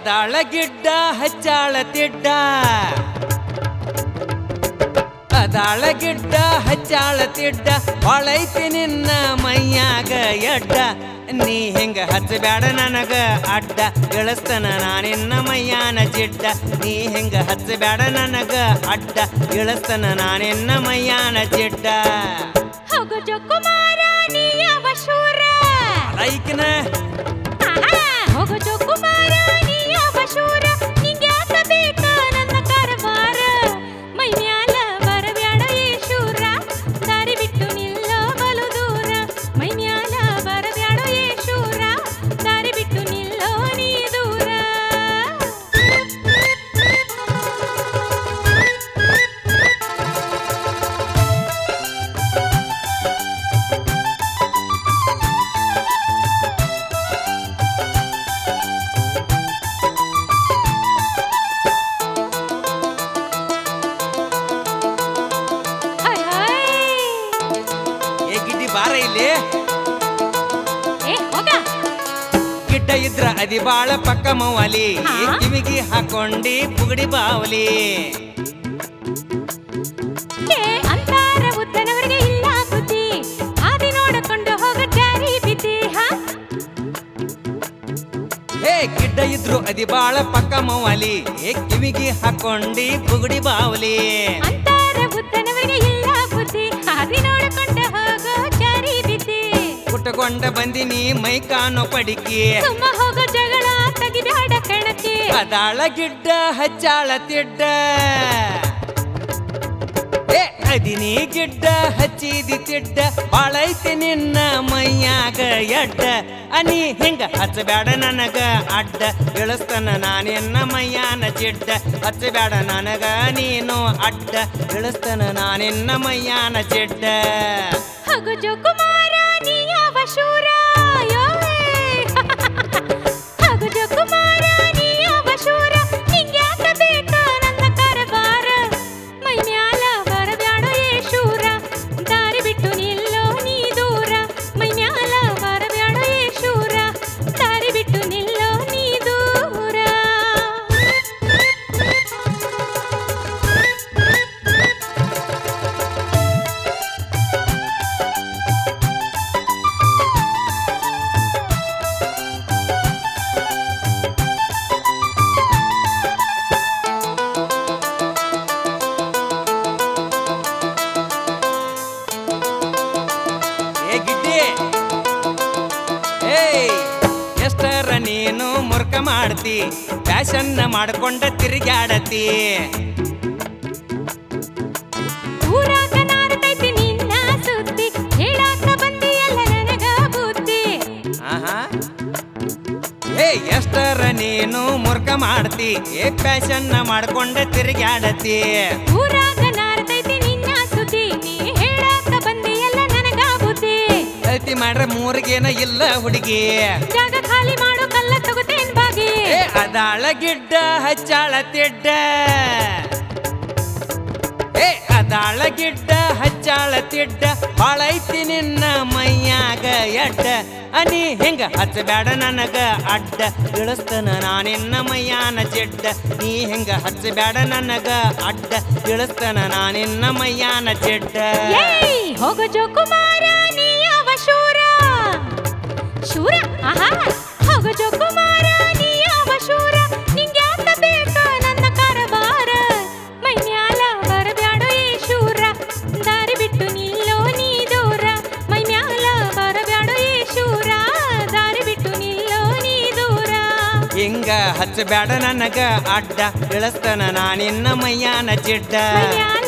ಅದಾಳ ಗಿಡ್ಡ ಹಚ್ಚಾಳ ತಿಡ್ಡ ಅದಾಳ ಗಿಡ್ಡ ಹಚ್ಚಾಳ ತಿಡ್ಡ ಬಾಳೈತಿ ನಿನ್ನ ಮೈಯಾಗ ಎಡ್ಡ ನೀ ಹಿಂಗ ಹಚ್ಚಬ್ಯಾಡ ನನಗ ಅಡ್ಡ ಇಳಸ್ತನ ನಾನಿನ್ನ ಮೈಯಾನ ಜಿಡ್ಡ ನೀ ಹಿಂಗ ಹಚ್ಚಬ್ಯಾಡ ನನಗ ಅಡ್ಡ ಇಳಸ್ತನ ನಾನಿನ್ನ ಮೈಯಾನ ಜಿಡ್ಡ ಹೋಗು ಜೋಕುಮಾರ ನೀ ಯಾವ ಶೂರ ಲೈಕ್ನ ಹೋಗು ಜೋಕುಮಾರ ನೀ ಯಾವ ಶೂರ ನಿಂಗೆ ಯಾಕ ಬೇಕ ನನ್ನ ಕಾರವಾರ ಮೈ ಮ್ಯಾಲ ಬರಬ್ಯಾಡ ಏ ಶೂರ ದಾರಿ ಬಿಟ್ಟು ನಿಲ್ಲೋ ಬಲು ದೂರ ಮೈ ಮ್ಯಾಲ ಬರಬ್ಯಾಡ ಏ ಶೂರ ದಾರಿ ಬಿಟ್ಟು ನಿಲ್ಲೋ ನೀ ದೂರ ಬಾರ ಇಲ್ಲಿ ಗಿಡ್ಡ ಇದ್ರ ಅದಿ ಬಾಳ ಪಕ್ಕ ಮೌಲಿ ಕಿವಿಗಿ ಹಾಕೊಂಡಿ ಪುಗಡಿ ಬಾವಲಿ ಅಂತಾರ ಉದ್ದನವರಿಗೆ ಇಲ್ಲ ಬುದ್ಧಿ ಆದಿ ನೋಡಿಕೊಂಡು ಹೋಗ ಜಾರಿ ಬಿದ್ದಿ ಹೇ ಗಿಡ್ಡ ಇದ್ರು ಅದಿ ಬಾಳ ಪಕ್ಕ ಮೌಲಿ ಕಿವಿಗಿ ಹಾಕೊಂಡಿ ಪುಗಡಿ ಬಾವಲಿ ಅಂತಾರ ಉದ್ದನವರಿಗೆ ಇಲ್ಲ ಬುದ್ಧಿ ಆದಿ ನೋಡಿಕೊಂಡು ಹೋಗ ಜಾರಿ ಬಿದ್ದಿ ಕುಟ್ಟಕೊಂಡ ಬಂದಿನಿ ಮೈ ಕಾಣೋ ಪಡಿಕಿ ಸುಮ್ಮ ಹೋಗ ಜಗಳ ತೆಗಿಬ್ಯಾಡ ಕಣಕ್ಕೆ ಅದಾಳ ಗಿಡ್ಡ ಹಚ್ಚಾಳ ತಿಡ್ಡ ಅದಿನಿ ಗಿಡ್ಡ ಹಚ್ಚಿದಿ ತಿಡ್ಡ ಬಾಳೈತಿ ನಿನ್ನ ಮೈಯಾಗ ಎಡ್ಡ ಅನಿ ಹಿಂಗ ಹಚ್ಚಬ್ಯಾಡ ನನಗ ಅಡ್ಡ ಇಳಸ್ತನ ನಾನಿನ್ನ ಮೈಯಾನ ಜಿಡ್ಡ ಹಚ್ಚಬ್ಯಾಡ ನನಗ ನೀನು ಅಡ್ಡ ಇಳಸ್ತನ ನಾನಿನ್ನ ಮೈಯಾನ ಜಿಡ್ಡ ಹೋಗು ಜೋಕುಮಾರ ನೀ ಯಾವ ಶೂರ ಹೋಗು ಜೋಕುಮಾರ ನೀ ಯಾವ ಶೂರ ನಿಂಗೆ ಯಾಕ ಬೇಕ ನನ್ನ ಕಾರವಾರ ಮೈ ಮ್ಯಾಲ ಬರಬ್ಯಾಡ ಏ ಶೂರ ದಾರಿ ಬಿಟ್ಟು ನಿಲ್ಲೋ ನೀ ದೂರ ಮೈ ಮ್ಯಾಲ ಬರಬ್ಯಾಡ ಏ ಶೂರ ದಾರಿ ಬಿಟ್ಟು ನಿಲ್ಲೋ ನೀ ದೂರ ಎಷ್ಟರ ನೀನು ಮುರ್ಕ ಮಾಡ್ತಿ ಫ್ಯಾಷನ್ ಮಾಡ್ಕೊಂಡ ತಿರುಗಾಡತಿ ಊರಾಗ ನಾರ್ತೈತಿ ನಿನ್ನ ಸುದ್ದಿ ಹೇಳಾಕ ಬಂದಿಯಲ್ಲ ನನಗ ಬುದ್ಧಿ ಎಷ್ಟರ ನೀನು ಮುರ್ಕ ಮಾಡ್ತಿ ಫ್ಯಾಷನ್ ಮಾಡ್ಕೊಂಡ ತಿರುಗಾಡತಿ ಊರಾಗ ನಾರ್ತೈತಿ ನಿನ್ನ ಸುದ್ದಿ ನೀ ಹೇಳಾಕ ಬಂದಿಯಲ್ಲ ನನಗ ಬುದ್ಧಿ ಅತಿ ಮಾಡ್ರ ಮೂರ್ಗೇನ ಇಲ್ಲ ಹುಡುಗಿ ಜಾಗ ಖಾಲಿ ಮಾಡು ಕಲ್ಲ ತಗೋತೇನ್ ಬಾಗಿ ಅದಾಳ ಗಿಡ್ಡ ಹಚ್ಚಾಳ ತಿಡ್ಡ ಅದಾಳ ಗಿಡ್ಡ ಹಚ್ಚಾಳ ತಿಡ್ಡ ಬಾಳೈತಿ ನಿನ್ನ ಮೈಯಾಗ ಎಡ್ಡ ಅನಿ ಹಿಂಗ ಹಚ್ಚಬ್ಯಾಡ ನನಗ ಅಡ್ಡ ಇಳಸ್ತನ ನಾನಿನ್ನ ಮೈಯಾನ ಜಿಡ್ಡ ನೀ ಹಿಂಗ ಹಚ್ಚಬ್ಯಾಡ ನನಗ ಅಡ್ಡ ಇಳಸ್ತನ ನಾನಿನ್ನ ಮೈಯಾನ ಜಿಡ್ಡ ಹೋಗೋ ಜೋಕುಮಾರ ನೀ ಯಾವ ಶೂರ ಶೂರ ಹೋಗೋ ಜೋಕುಮಾರ ನೀ ಯಾವ ಶೂರ ನಿಂಗೆ ಯಾಕ ಬೇಕ ನನ್ನ ಕಾರವಾರ ಮೈ ಮ್ಯಾಲ ಬರಬ್ಯಾಡ ಏ ಶೂರ ದಾರಿ ಬಿಟ್ಟು ನಿಲ್ಲೋ ನೀ ದೂರ ಮೈ ಮ್ಯಾಲ ಬರಬ್ಯಾಡ ಏ ಶೂರ ದಾರಿ ಬಿಟ್ಟು ನಿಲ್ಲೋ ನೀ ದೂರ ಹಿಂಗ ಹಚ್ಚಬ್ಯಾಡ ನನಗ ಅಡ್ಡ ಇಳಸ್ತನ ನಾನಿನ್ನ ಮೈಯಾನ ಜಿಡ್ಡ ಮೈ ಮ್ಯಾಲ